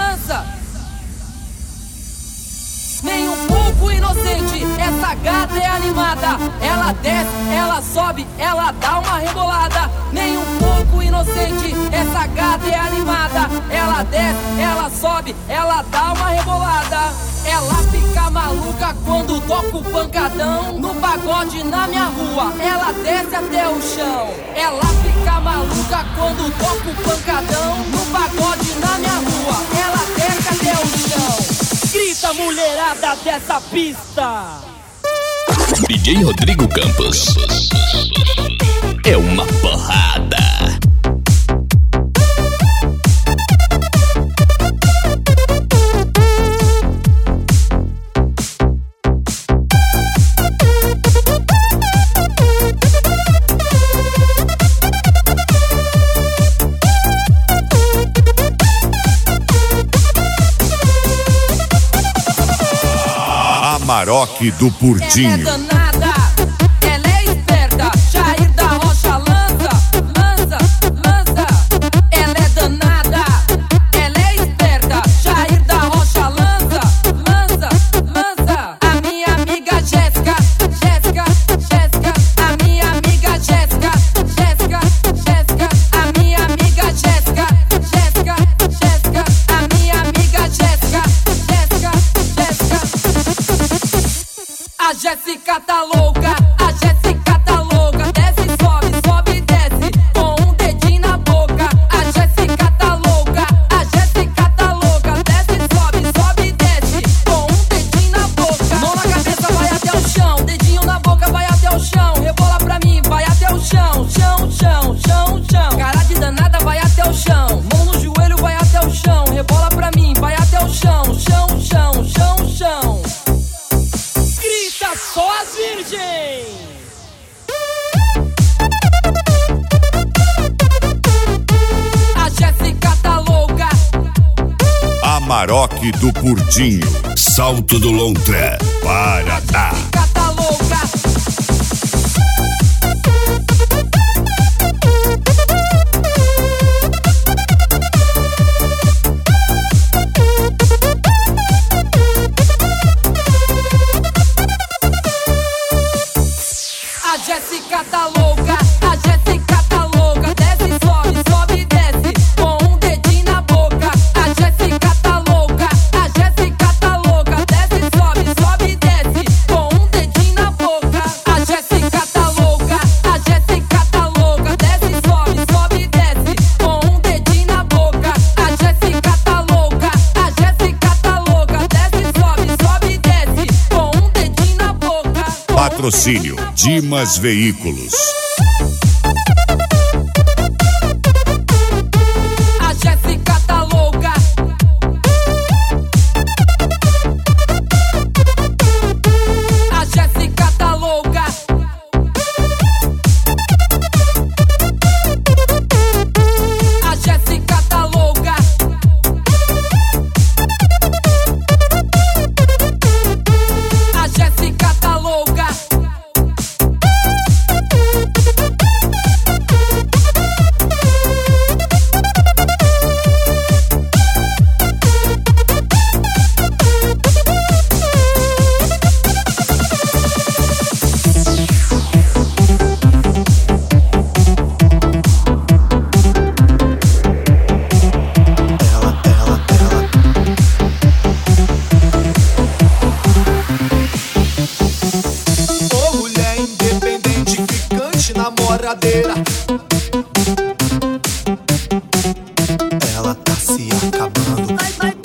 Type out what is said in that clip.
lança. Nem um pouco inocente, essa gata é animada. Ela desce, ela sobe, ela dá uma rebolada. Nem um pouco inocente, essa gata é animada. Ela desce, ela sobe, ela dá uma rebolada. Ela fica maluca quando toca o pancadão no pagode na minha rua. Ela desce até o chão. Ela fica maluca quando toca o pancadão no pagode na minha rua. Ela desce até o chão. Grita, mulherada dessa pista. DJ Rodrigo Campos é uma porrada. Amarok do Purdinho. Ela é danada, ela é esperta. Jair da Rocha lança, lança, lança. Ela é danada, ela é esperta. Jair da Rocha lança, lança, lança. A minha amiga Jéssica, Jéssica, Jéssica. A minha amiga Jéssica, Jéssica, Jéssica. A minha amiga Jéssica, Jéssica, Jéssica. A minha amiga Jéssica, Jéssica, Jéssica. A Jéssica tá louca, a Jéssica tá louca. Desce, sobe, sobe e desce com um dedinho na boca. A Jéssica tá louca, a Jéssica tá louca. Desce, sobe, sobe e desce com um dedinho na boca. Mão na cabeça, vai até o chão. Dedinho na boca, vai até o chão. Rebola pra mim, vai até o chão. Chão, chão, chão, chão. Cara de danada, vai até o chão. Mão no joelho, vai até o chão. Rebola pra mim, vai até o chão. Chão, chão, chão, chão. Grita só as virgens! A Jéssica tá louca. Amarok do Purdinho. Salto do Lontra. Paraná. A Jéssica tá louca. A Jéssica tá louca, a Jéssica tá louca. Desce, sobe, sobe e desce com um dedinho na boca. A Jéssica tá louca, a Jéssica tá louca. Desce, sobe, sobe e desce com um dedinho na boca. A Jéssica tá louca, a Jéssica tá louca. Desce, sobe, sobe e desce com um dedinho na boca. A Jéssica tá louca, a Jéssica tá louca. Desce, sobe, sobe e desce com um dedinho na boca. Patrocínio Dimas Veículos. A Jéssica tá louca. A Jéssica tá louca. A Jéssica tá louca. A Jéssica tá louca. Ô mulher independente, ficante, namoradeira. Ela tá se acabando. Vai, vai,